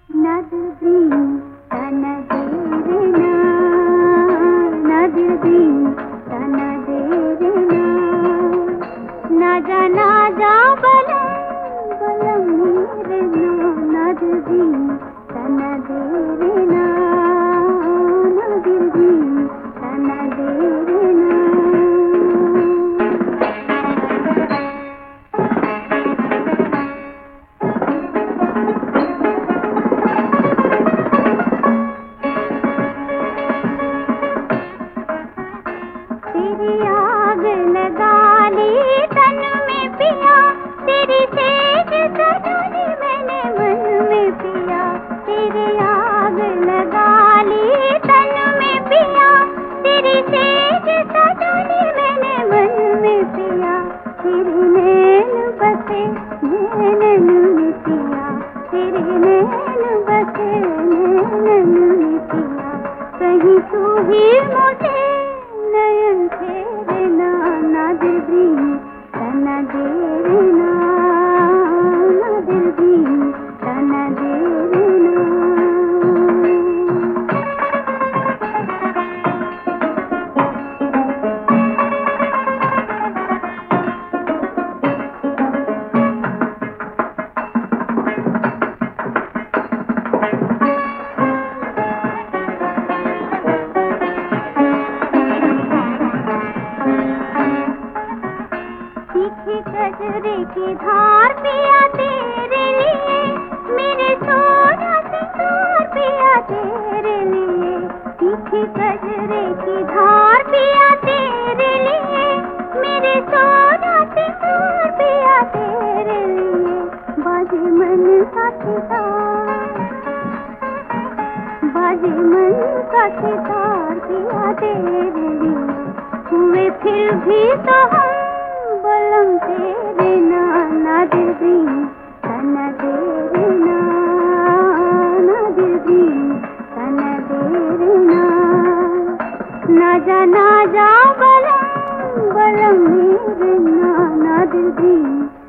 नदी तनदेरना नदी तनदेरना ना जा बलम बलम मेरना नदी तनदेरना नदी तनदेरना तेरी आग लगा ली तन में पिया, तेरी सेज सजोली मैंने मन में पिया। तेरी आग लगा ली तन में पिया, तेरी सेज सजोली मैंने मन में पिया। तेरे नैन बसे नैन में पिया, तेरे नैन बसे नैन में पिया। कहीं तू ही मुझे नयन फेरना नदी तनदेरना नदी तनदेरना। तीखी गजरे की धार पिया तेरे लिए, मेरे सोना सिंदूर पिया तेरे लिए। तीखी गजरे की धार पिया तेरे लिए, मेरे सोना सिंदूर पिया तेरे लिए। बाजे मन का सितार, बाजे मन का सितार पिया तेरे लिए। हुए फिर भी तो हम बलम तेरे नदी तनदेरना नदी तनदेरना। ना जा बलम बलम मेरना नदी